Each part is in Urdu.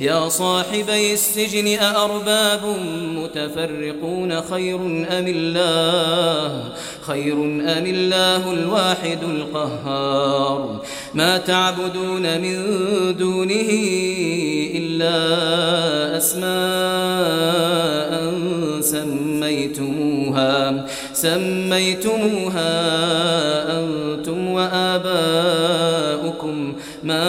يا صاحبي السجن أأرباب متفرقون خير أم الله الواحد القهار ما تعبدون من دونه إلا أسماء سميتموها أنتم وآباؤكم ما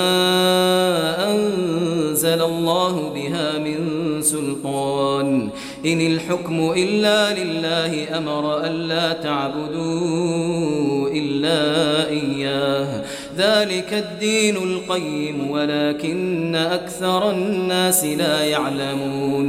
أنزل الله بها من سلطان إن الحكم إلا لله أمر ألا تعبدوا إلا إياه ذلك الدين القيم ولكن أكثر الناس لا يعلمون۔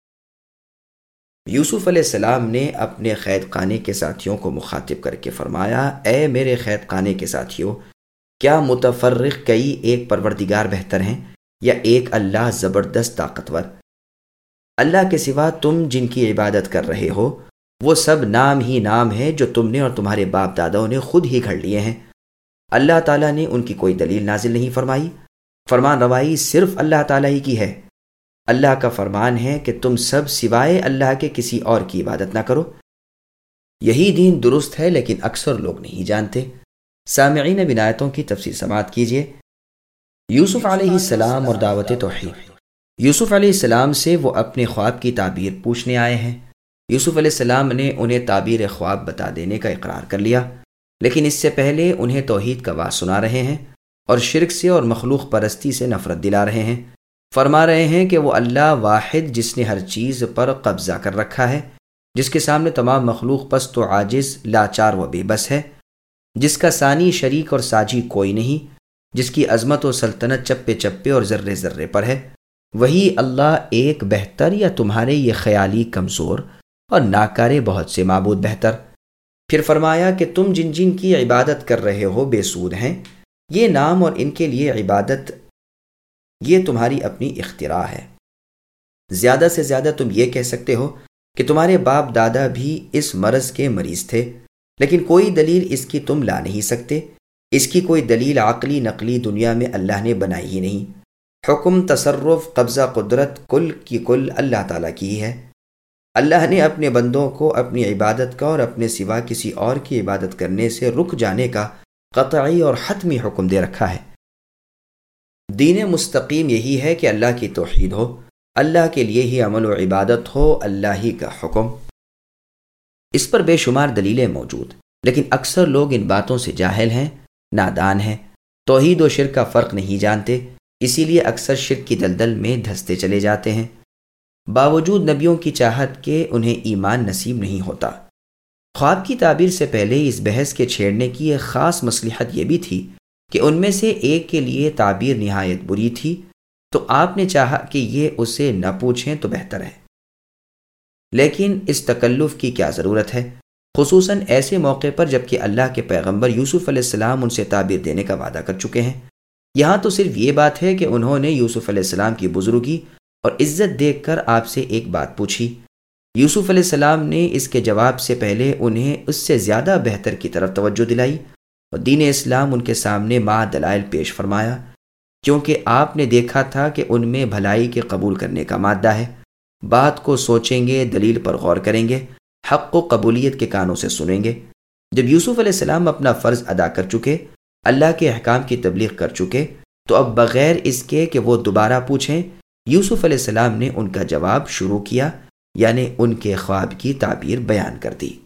یوسف علیہ السلام نے اپنے قید خانے کے ساتھیوں کو مخاطب کر کے فرمایا، اے میرے قید خانے کے ساتھیوں، کیا متفرق کئی ایک پروردگار بہتر ہیں یا ایک اللہ زبردست طاقتور؟ اللہ کے سوا تم جن کی عبادت کر رہے ہو وہ سب نام ہی نام ہے جو تم نے اور تمہارے باپ داداؤں نے خود ہی گھڑ لیے ہیں۔ اللہ تعالیٰ نے ان کی کوئی دلیل نازل نہیں فرمائی، فرمان روائی صرف اللہ تعالیٰ ہی کی ہے۔ اللہ کا فرمان ہے کہ تم سب سوائے اللہ کے کسی اور کی عبادت نہ کرو۔ یہی دین درست ہے لیکن اکثر لوگ نہیں جانتے۔ سامعین اب آیتوں کی تفسیر سماعت کیجیے۔ یوسف علیہ السلام اور دعوت توحید۔ یوسف علیہ السلام سے وہ اپنے خواب کی تعبیر پوچھنے آئے ہیں۔ یوسف علیہ السلام نے انہیں تعبیر خواب بتا دینے کا اقرار کر لیا، لیکن اس سے پہلے انہیں توحید کا واعظ سنا رہے ہیں اور شرک سے اور مخلوق پرستی سے نفرت دلا رہے ہیں۔ فرما رہے ہیں کہ وہ اللہ واحد جس نے ہر چیز پر قبضہ کر رکھا ہے، جس کے سامنے تمام مخلوق پست و عاجز، لاچار و بے بس ہے، جس کا ثانی شریک اور ساجی کوئی نہیں، جس کی عظمت و سلطنت چپے چپے اور ذرے ذرے پر ہے، وہی اللہ ایک بہتر یا تمہارے یہ خیالی کمزور اور ناکارے بہت سے معبود بہتر؟ پھر فرمایا کہ تم جن جن کی عبادت کر رہے ہو بے سود ہیں، یہ نام اور ان کے لیے عبادت یہ تمہاری اپنی اختراع ہے۔ زیادہ سے زیادہ تم یہ کہہ سکتے ہو کہ تمہارے باپ دادا بھی اس مرض کے مریض تھے، لیکن کوئی دلیل اس کی تم لا نہیں سکتے۔ اس کی کوئی دلیل عقلی نقلی دنیا میں اللہ نے بنائی ہی نہیں۔ حکم، تصرف، قبضہ، قدرت کل کی کل اللہ تعالیٰ کی ہی ہے۔ اللہ نے اپنے بندوں کو اپنی عبادت کا اور اپنے سوا کسی اور کی عبادت کرنے سے رک جانے کا قطعی اور حتمی حکم دے رکھا ہے۔ دین مستقیم یہی ہے کہ اللہ کی توحید ہو، اللہ کے لیے ہی عمل و عبادت ہو، اللہ ہی کا حکم۔ اس پر بے شمار دلیلیں موجود، لیکن اکثر لوگ ان باتوں سے جاہل ہیں، نادان ہیں، توحید و شرک کا فرق نہیں جانتے، اسی لیے اکثر شرک کی دلدل میں دھستے چلے جاتے ہیں، باوجود نبیوں کی چاہت کے انہیں ایمان نصیب نہیں ہوتا۔ خواب کی تعبیر سے پہلے اس بحث کے چھیڑنے کی ایک خاص مصلحت یہ بھی تھی کہ ان میں سے ایک کے لیے تعبیر نہایت بری تھی، تو آپ نے چاہا کہ یہ اسے نہ پوچھیں تو بہتر ہے۔ لیکن اس تکلف کی کیا ضرورت ہے، خصوصاً ایسے موقع پر جبکہ اللہ کے پیغمبر یوسف علیہ السلام ان سے تعبیر دینے کا وعدہ کر چکے ہیں۔ یہاں تو صرف یہ بات ہے کہ انہوں نے یوسف علیہ السلام کی بزرگی اور عزت دیکھ کر آپ سے ایک بات پوچھی۔ یوسف علیہ السلام نے اس کے جواب سے پہلے انہیں اس سے زیادہ بہتر کی طرف توجہ دلائی اور دین اسلام ان کے سامنے مع دلائل پیش فرمایا، کیونکہ آپ نے دیکھا تھا کہ ان میں بھلائی کے قبول کرنے کا مادہ ہے۔ بات کو سوچیں گے، دلیل پر غور کریں گے، حق و قبولیت کے کانوں سے سنیں گے۔ جب یوسف علیہ السلام اپنا فرض ادا کر چکے، اللہ کے احکام کی تبلیغ کر چکے، تو اب بغیر اس کے کہ وہ دوبارہ پوچھیں، یوسف علیہ السلام نے ان کا جواب شروع کیا، یعنی ان کے خواب کی تعبیر بیان کر دی۔